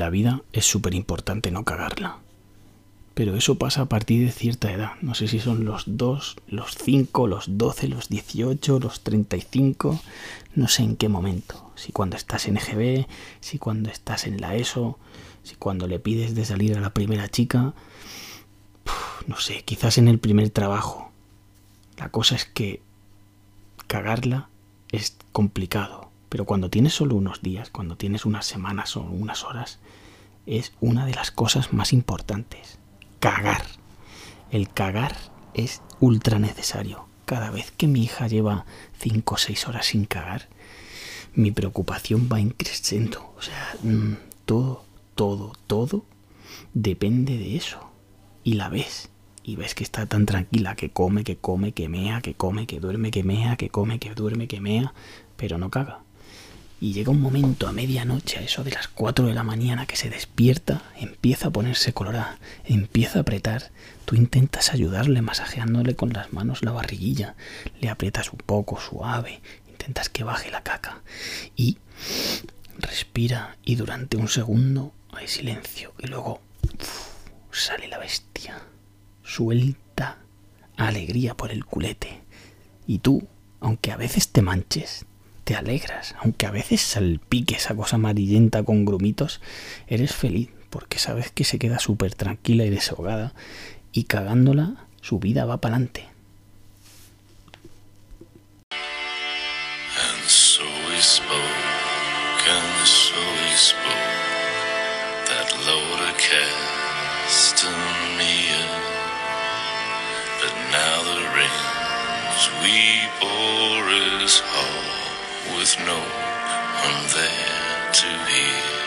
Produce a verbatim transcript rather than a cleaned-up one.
la vida es súper importante no cagarla. Pero eso pasa a partir de cierta edad. No sé si son los dos, los cinco, los doce, los dieciocho, los treinta y cinco. No sé en qué momento. Si cuando estás en E G B, si cuando estás en la ESO, si cuando le pides de salir a la primera chica. Uf, no sé, quizás en el primer trabajo. La cosa es que cagarla es complicado. Pero cuando tienes solo unos días, cuando tienes unas semanas o unas horas, es una de las cosas más importantes. Cagar. El cagar es ultra necesario. Cada vez que mi hija lleva cinco o seis horas sin cagar, mi preocupación va increciendo. O sea, mmm, todo, todo, todo depende de eso. Y la ves. Y ves que está tan tranquila, que come, que come, que mea, que come, que duerme, que mea, que come, que duerme, que mea, pero no caga. Y llega un momento a medianoche, a eso de las cuatro de la mañana, que se despierta, empieza a ponerse colorada, empieza a apretar. Tú intentas ayudarle masajeándole con las manos la barriguilla, le aprietas un poco suave, intentas que baje la caca y respira, y durante un segundo hay silencio y luego uf, sale la bestia, suelta alegría por el culete. Y tú, aunque a veces te manches, te alegras, aunque a veces salpique esa cosa amarillenta con grumitos, eres feliz porque sabes que se queda súper tranquila y desahogada, y cagándola su vida va para adelante. And so we spoke, and so we spoke, that load of Castamere. But now the rains we bore is hard, with no one there to hear.